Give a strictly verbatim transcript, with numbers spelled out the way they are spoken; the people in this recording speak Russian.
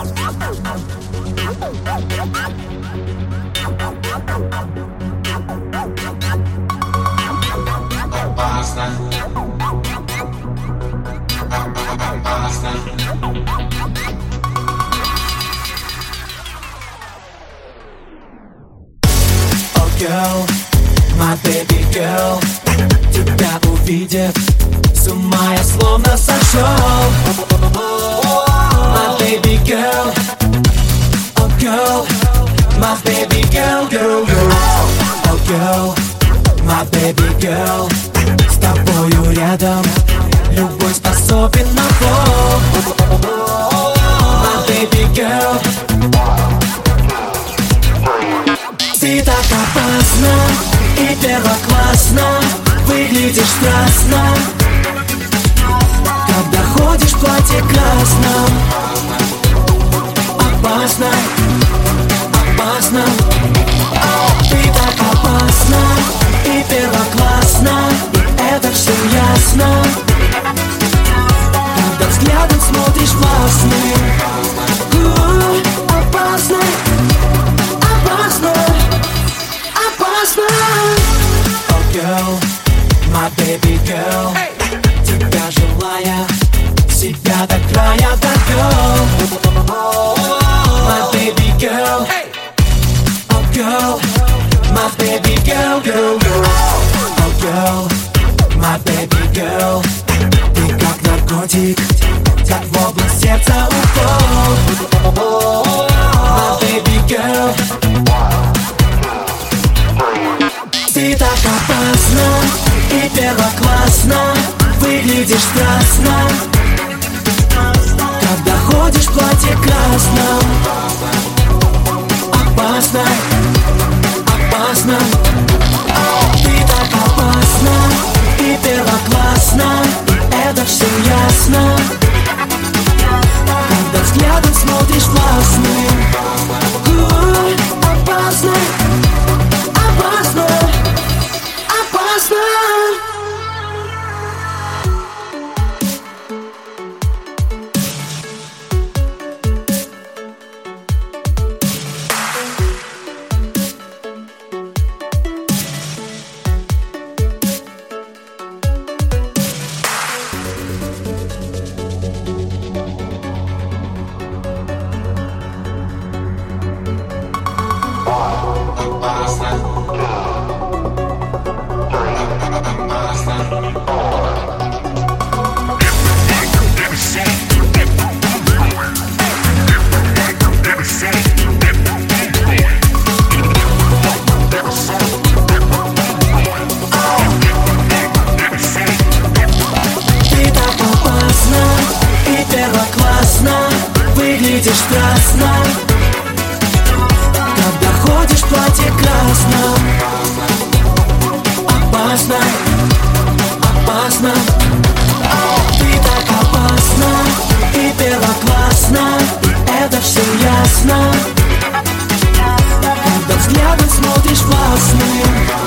Опасно. Опасно. Oh girl, my baby girl, тебя увидев, с ума я словно сошел. My baby girl, oh girl, my baby girl, girl, girl. Oh girl, my baby girl, с тобою рядом любой способен на фол. My baby girl, ты так опасна и первоклассно, выглядишь страстно, когда ходишь в платье красном. Опасно, опасно, ты так опасна и первоклассно, это все ясно, когда взглядом смотришь властным. Опасно, опасно, опасно. Oh girl, my baby girl, тебя желая, себя до края довел. My baby girl, oh girl, my baby girl, girl, girl. Oh girl, my baby girl, ты как наркотик, как в область сердца укол. My baby girl, ты так опасна и первоклассно, выглядишь страстно, когда ходишь в платье красном. Опасно, опасно, ты так опасна и первоклассно, это все ясно, когда взглядом смотришь властным. Опасно, опасно, опасно. Выглядишь страстно, когда ходишь в платье красном. Опасно, опасно, ты так опасна и первоклассно, это все ясно, когда взглядом смотришь властным.